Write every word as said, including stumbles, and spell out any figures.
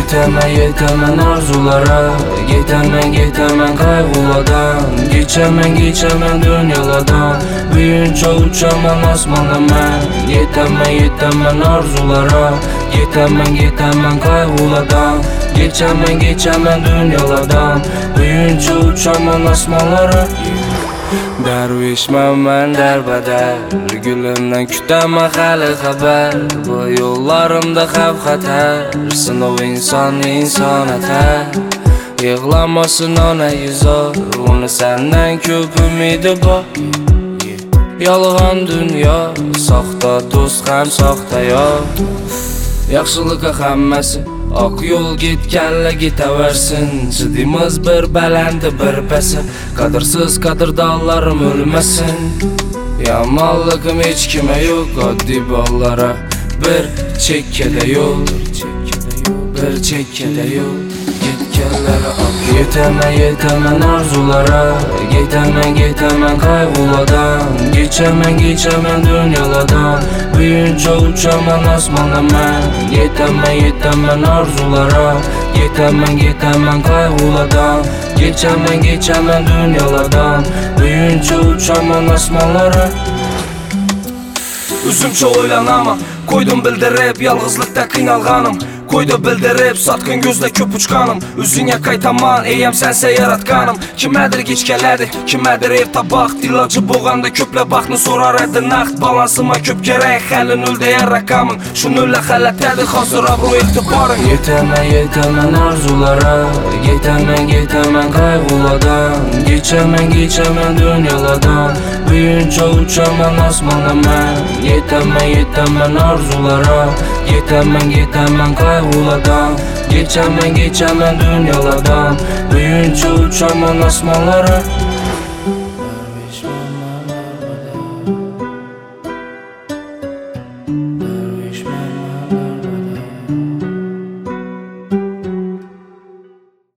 Yetemem yetemem arzulara, Getemem getemem kaygılardan, Geçemem geçemem dünyalardan, Büyünce uçamam asmana ben. Yetemem yetemem arzulara, Getemem getemem kaygılardan, Geçemem geçemem dünyalardan, Büyünce uçamam asmanlara. Dervişmem ben derbeder, Gülümden kütemem hali haber. Bu yollarımda xavf xatar, Sınov insan insan eter. Yığlamasın ona yüzar, Onu senden köp ümidi var. Yalğan dünya, Saxta dost hem saxta yar. Yaxşılıqa xəmməsi, Ak yol getkənlə getəvərsin. Cidimiz bir bələndi bir bəsə, Qadırsız qadır dağlarım ölməsin. Yamanlığım heç kimə yox, Addi ballara bir çəkkədə yol, Bir çəkkədə yol, Getkənlərə ak. Yetemem yetemem arzulara, Getemem getemem kaygılardan, Geçemem geçemem dünyalardan, Büyünce uçamam asmana ben. Yetemem yetemem arzulara, Getemem getemem kaygılardan, Geçemem geçemem dünyalardan, Büyünce uçamam asmanlara. Üzümçe oylanama, Koydum bildirib yalğızlıqda qiynalğanım, Koydu bildirib satqın gözlə köp uçqanım. Üzünə qaytaman, eyəm sənsə yaratqanım. Kimədir geçkələrdi, kimədir ev tabaq, Dilacı boğanda köplə baxını sorar ədi naxt. Balansıma köp gərək, xəlin öldəyər rəqamın, Şunullə xələtədir, xasır abru etibarın. Yetemem yetemem arzulara, Getemem getemem kaygılardan, Geçemem geçemem dünyalardan, Büyünce uçamam asmana ben. Yetemem yetemem arzulara, Getemem getemem kaygılardan, Geçemem geçemem dünyalardan, Büyünce uçamam asmanlara.